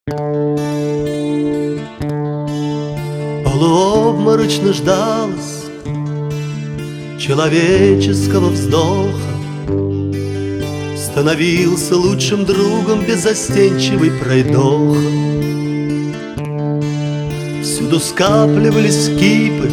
Полуобморочно ждалась человеческого вздоха, становился лучшим другом беззастенчивый пройдоха. Всюду скапливались кипы,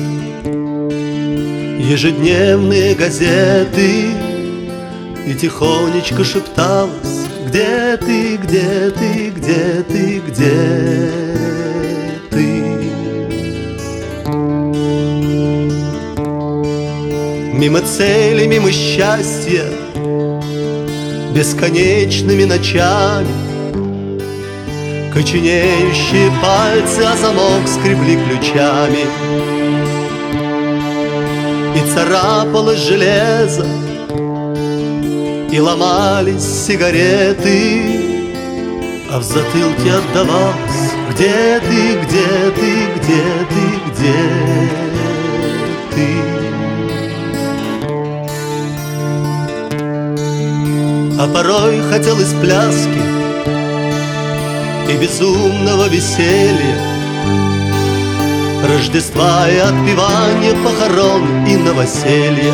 ежедневные газеты, и тихонечко шепталось: где ты, где ты, где ты, где ты? Мимо цели, мимо счастья, бесконечными ночами коченеющие пальцы о замок скребли ключами, и царапалось железо, и ломались сигареты, а в затылке отдавалось: где ты, где ты, где ты, где ты? А порой хотелось пляски и безумного веселья, Рождества и отпевания, похорон и новоселья.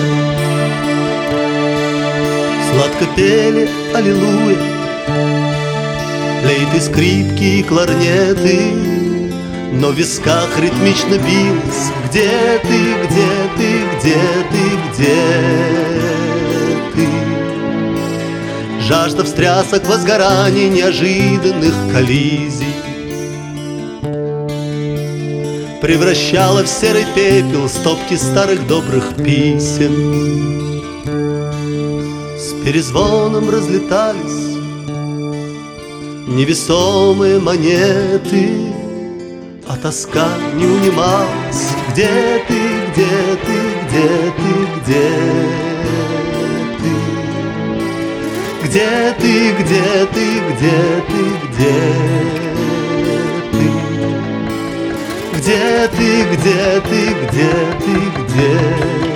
Сладко пели аллилуйя флейты, скрипки и кларнеты, но в висках ритмично билось: где ты, где ты, где ты, где ты? Жажда встрясок, возгораний, неожиданных коллизий превращала в серый пепел стопки старых добрых писем. С перезвоном разлетались невесомые монеты, а тоска не унималась: где ты, где ты, где ты, где ты? Где ты, где ты, где ты, где ты? Где ты, где ты, где ты, где ты?